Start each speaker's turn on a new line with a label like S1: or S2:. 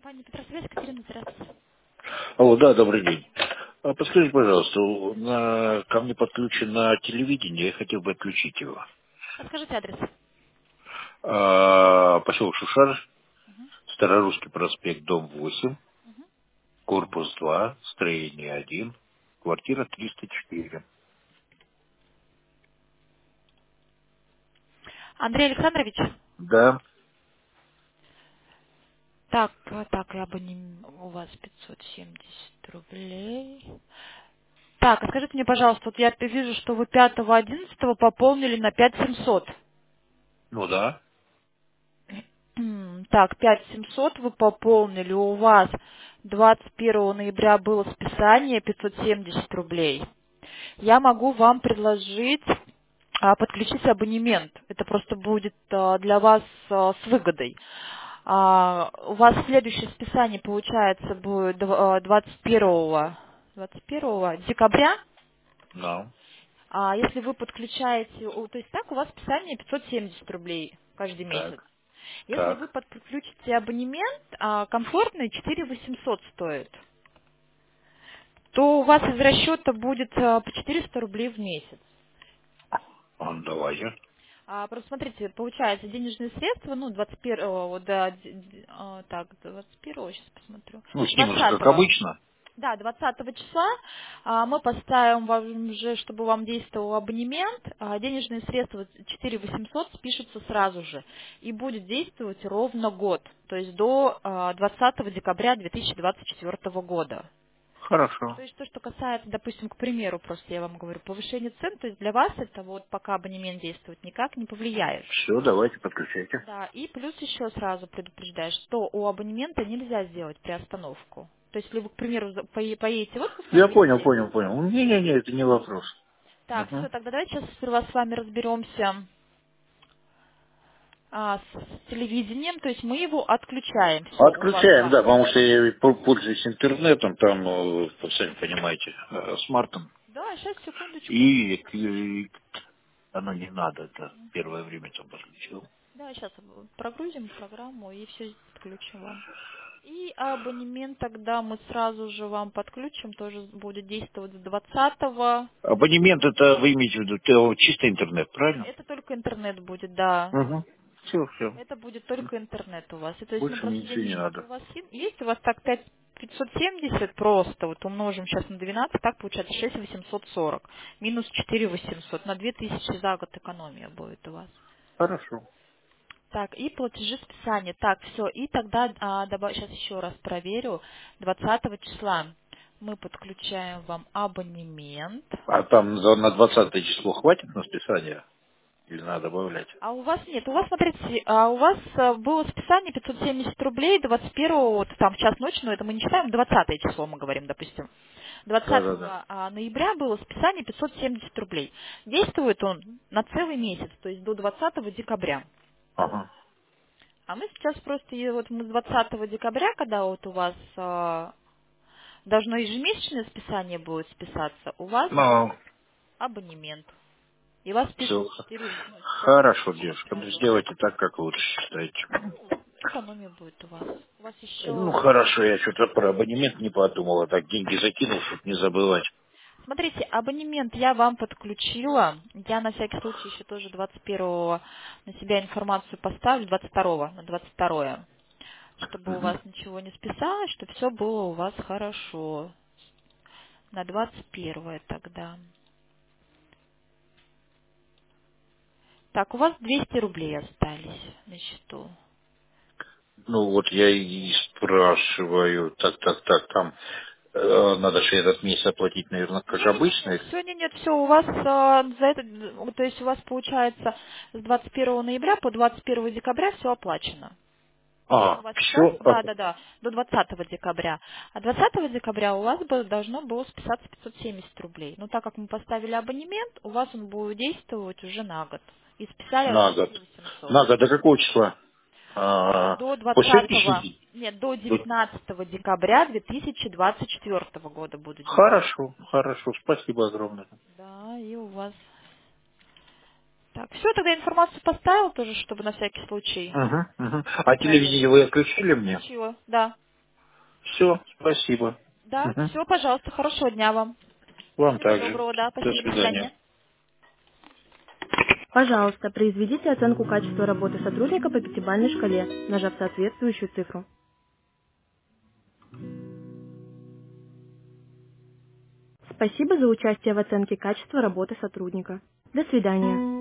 S1: Компания Петросвязь, Катерина, здравствуйте.
S2: Алло, да, добрый день. Подскажите, пожалуйста, ко мне подключено телевидение, я хотел бы отключить его.
S1: Подскажите адрес.
S2: Поселок Шушар, Старорусский проспект, дом 8, корпус 2, строение 1, квартира 304.
S1: Андрей Александрович.
S2: Да,
S1: Так, я бы не... У вас 570 рублей. Так, а скажите мне, пожалуйста, вот я вижу, что вы 5.11 пополнили на 5700.
S2: ну да,
S1: Так, 5700 вы пополнили, у вас 21 ноября было списание 570 рублей. Я могу вам предложить подключить абонемент. Это просто будет для вас с выгодой. У вас следующее списание, получается, будет 21 декабря.
S2: да,
S1: Если вы подключаете, то есть так у вас списание 570 рублей каждый месяц.
S2: так,
S1: Если вы
S2: так.
S1: подключите абонемент, комфортный 4800 стоит, то у вас из расчета будет по 400 рублей в месяц.
S2: Давайте.
S1: Просто смотрите, получается денежные средства, 21-го, вот, да, так, 21-го, сейчас посмотрю,
S2: Ну, снимутся как
S1: 20-го,
S2: обычно.
S1: да, 20 числа мы поставим вам уже, чтобы вам действовал абонемент, денежные средства 4 800 спишутся сразу же и будет действовать ровно год, то есть до 20 декабря 2024 года. То
S2: Хорошо.
S1: есть то, что касается, допустим, к примеру, просто я вам говорю, повышение цен, то есть для вас это вот пока абонемент действует никак не повлияет.
S2: Все, давайте, подключайте.
S1: Да, и плюс еще сразу предупреждаю, что у абонемента нельзя сделать приостановку. То есть, если вы, к примеру, поедете в отпуск на
S2: Я
S1: 2
S2: понял,
S1: недели.
S2: понял, понял. Не-не-не, это не вопрос.
S1: Так,
S2: Угу.
S1: все, тогда давайте сейчас сперва с вами разберемся с телевидением, то есть мы его отключаем, все, у вас
S2: Отключаем,
S1: ваш.
S2: да, потому что я пользуюсь интернетом, там, вы сами понимаете, смартом.
S1: Да, сейчас, секундочку.
S2: И оно не надо, это первое время там подключил.
S1: Да, сейчас прогрузим программу и все подключим вам. И абонемент тогда мы сразу же вам подключим, тоже будет действовать с 20-го.
S2: Абонемент это вы имеете в виду чисто интернет, правильно?
S1: Это только интернет будет, да.
S2: Угу. Все, все.
S1: Это будет только интернет у вас. И то есть,
S2: Больше
S1: просто
S2: ничего не
S1: денежки
S2: надо.
S1: у вас есть, у вас так 570 просто, вот умножим сейчас на 12, так получается 6840. Минус 4800, на 2000 за год экономия будет у вас.
S2: Хорошо.
S1: Так, и платежи списания. Так, все, и тогда сейчас еще раз проверю. 20 числа мы подключаем вам абонемент.
S2: А там на 20 число хватит на списание? Или надо добавлять?
S1: А у вас нет, у вас, смотрите, у вас было списание 570 рублей 21 вот там в час ночи, но это мы не читаем, 20 число мы говорим, допустим. 20
S2: Да-да-да.
S1: ноября было списание 570 рублей. Действует он на целый месяц, то есть до 20 декабря.
S2: Ага.
S1: А мы сейчас просто, вот мы с 20 декабря, когда вот у вас должно ежемесячное списание будет списаться, у вас
S2: Ну,
S1: абонемент. И вас
S2: все.
S1: спишут 4, сейчас
S2: Хорошо,
S1: еще
S2: девушка. Ну,
S1: сразу.
S2: сделайте так, как лучше считаете.
S1: Экономия будет у вас. У вас
S2: Ну,
S1: еще...
S2: хорошо, я что-то про абонемент не подумал, а так деньги закинул, чтобы не забывать.
S1: Смотрите, абонемент я вам подключила. Я на всякий случай еще тоже 21-го на себя информацию поставлю, 22-го, на 22-е. Чтобы у вас ничего не списалось, чтобы все было у вас хорошо. На 21-е тогда. Так, у вас 200 рублей остались на счету.
S2: Ну, вот я и спрашиваю, так, там надо же этот месяц оплатить, наверное, как
S1: Не-не-не,
S2: обычно.
S1: все, нет, все, у вас за это, то есть у вас получается с 21 ноября по 21 декабря все оплачено. У вас сейчас,
S2: Все,
S1: да, до 20 декабря. А 20 декабря у вас должно было списаться 570 рублей. Но так как мы поставили абонемент, у вас он будет действовать уже на год. И списали
S2: на год.
S1: 4800.
S2: На год до какого числа?
S1: До
S2: По
S1: 20,
S2: сегодняшний
S1: нет, до
S2: день.
S1: 19 декабря 2024 года будет действовать.
S2: Хорошо, хорошо, спасибо огромное.
S1: Да, и у вас... Так, все, тогда информацию поставил тоже, чтобы на всякий случай.
S2: Угу, угу. А
S1: Проверить.
S2: телевидение вы отключили мне?
S1: Включила, да.
S2: Все, спасибо.
S1: Да,
S2: Мгм.
S1: все, пожалуйста, хорошего дня вам.
S2: Вам
S1: Всего
S2: также.
S1: доброго, да,
S2: До
S1: спасибо, до
S2: свидания.
S1: свидания.
S3: Пожалуйста, произведите оценку качества работы сотрудника по пятибалльной шкале, нажав соответствующую цифру. Спасибо за участие в оценке качества работы сотрудника. До свидания.